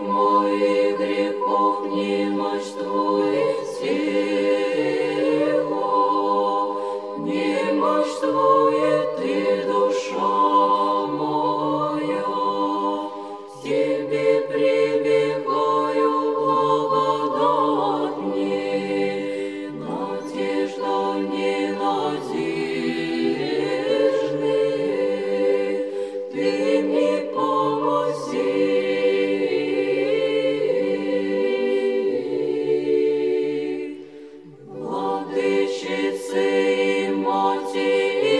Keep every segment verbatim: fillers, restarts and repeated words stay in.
моих грехов немощь Твоя сила, немощь Твоя Ты, душа моя, к Тебе прибегаю благодатней, надежда ненадежды, Ты мне помози. Владычицы и Мати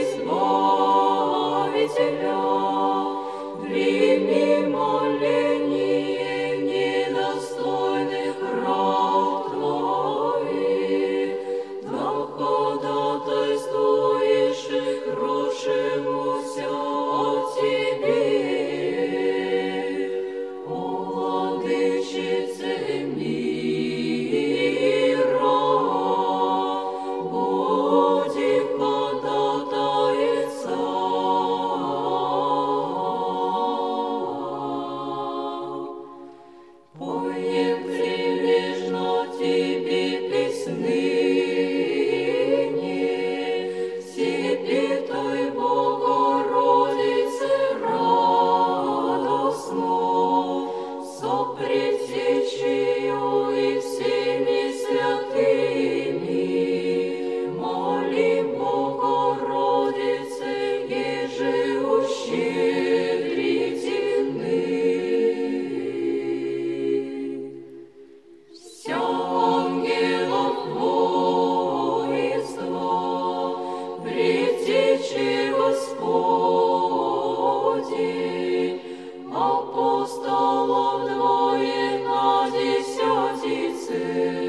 Избавителя, прими моление недостойных раб Твоих, да ходатайствуешь и крошимуся о Тебе. О, Владычице мира, буди ходатайца. Поем прилежно Тебе песны, Всепятой Богородице радостно, со предтечею и всеми святыми, молим Богородице, еже ущедрите вся ангелов воинства, предтечи Господи, апостолов двое на десятице.